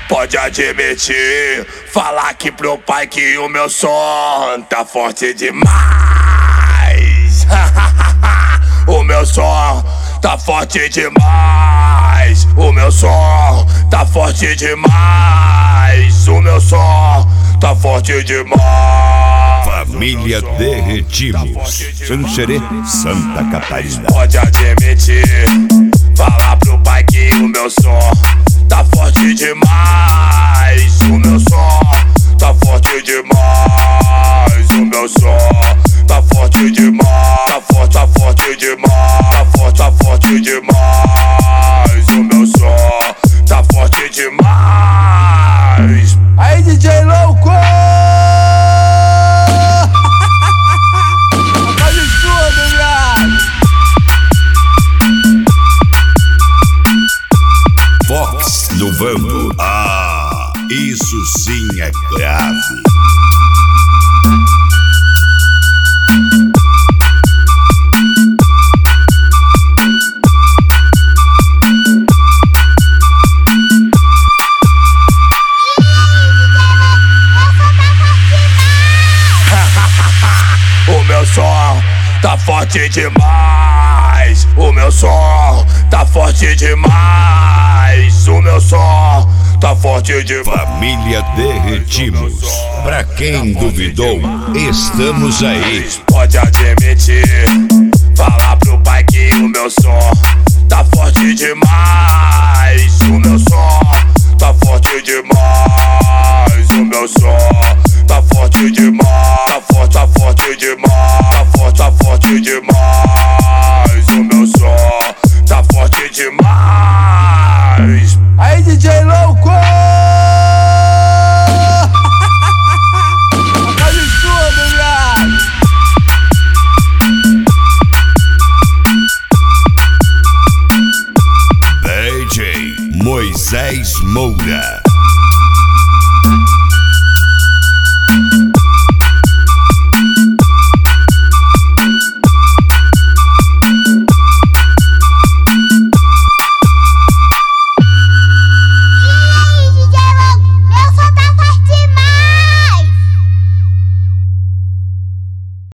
pode admitir. Falar aqui pro pai que o meu som tá forte demais. O meu som tá forte demais. O meu som tá forte demais. O meu som tá forte demais. Família Derretimos, Xanxerê, Santa Catarina. Pode admitir, falar pro pai que o meu som tá forte demais. O meu som tá forte demais. O meu som tá forte demais. Tá forte demais. Tá forte demais. O meu som tá forte demais. Aí, DJ louco! Fox no Vampo. Ah, isso sim é grave. O meu som tá forte demais. O meu som tá forte demais. O meu som tá forte demais. Família Derretimos. Pra quem duvidou, estamos aí. Pode admitir, falar pro pai que o meu som tá forte demais. O meu som tá forte demais. O meu som tá forte demais. Tá forte demais. Tá forte demais. O meu som tá forte demais. Aí, DJ louco! DJ Moisés Moura.